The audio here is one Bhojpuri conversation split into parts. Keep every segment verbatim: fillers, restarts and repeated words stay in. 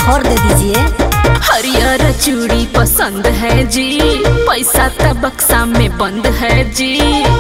और दे दीजिए। हरियर चूड़ी पसंद है जी, पैसा तो बक्सा में बंद है जी।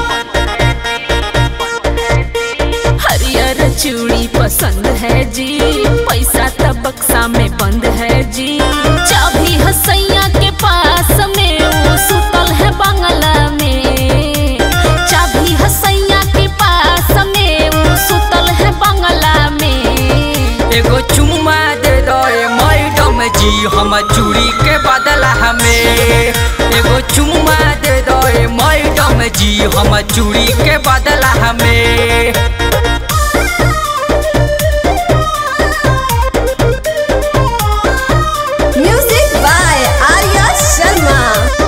हरियर चूड़ी पसंद है जी, पैसा तो बक्सा में बंद है जी। चाबी हसैया के पास में वो सुतल है बंगला में। चाबी हसैया के पास में वो सुतल है बंगला में। एगो चुम्मा दे दो मैडम जी हम चूड़ी के बदला हमें। एगो चुम्मा दे दो मैडम जी हम चूड़ी के बदला हमें। Music by Arya Sharma.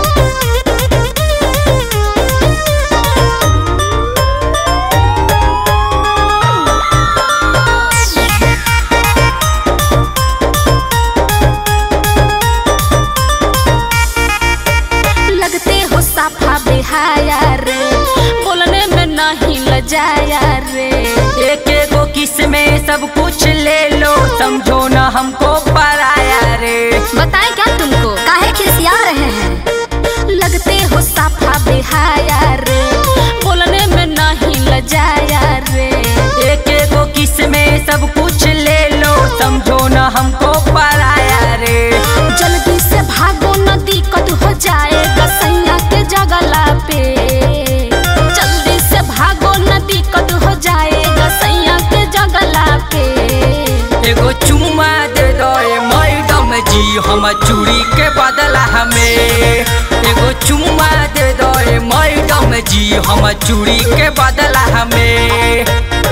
लगते हो साफा बेहाया रे, बोलने में नहीं लजाया रे। एक एगो किस में सब कुछ ले लो, समझो ना हमको पराया रे। बताएं क्या तुमको, काहे खिसिया रहे हैं? लगते हो साफा बेहाया रे, बोलने में नहीं लजाया रे। एक एगो किस में सब कुछ ले लो, समझो ना हमको पराया रे। जल्दी से भागो न दिक्कत हो जाएगा सैया के जगला पे। जल्दी से भागो न दिक्कत हो जाएगा सैया के जगला पे। एगो चुम्मा दे दो मैडम जी हम चूड़ी के बदला हमें। एगो चुम्मा दे दो मैडम जी हम चूड़ी के बदला हमें।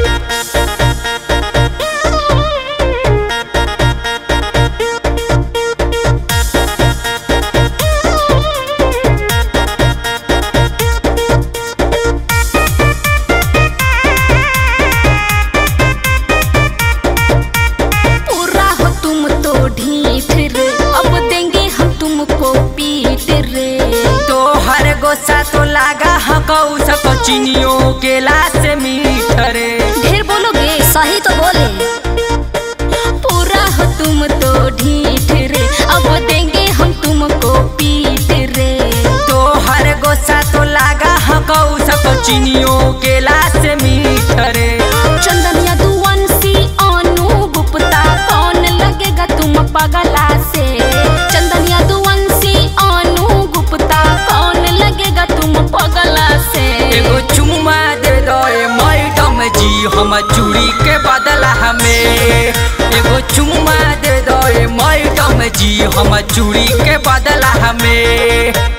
पूरा हो तुम तो ढीठ रे, अब देंगे हम तुमको पीट रे। तो हर गोसा तो लागा हकौ सको चीनियों के लाश मीठ रे। ढेर बोलोगे, सही तो बोले। पूरा हो तुम तो ढीठ रे, अब देंगे हम तुमको पीट रे। तो हर गोसा तो लागा हकौ सको चीनियों के लाश मीठ रे। चंदनिया दुवंशी अनु गुप्ता, कौन लगेगा तुम पगला से। चंदनिया दुवंशी अनु गुप्ता, कौन लगेगा तुम पगला से। एगो चुम्मा दे दो मैडम जी हम चूड़ी के बदला हमें। एगो चुम्मा दे दो मैडम जी हम चूड़ी के बदला हमें।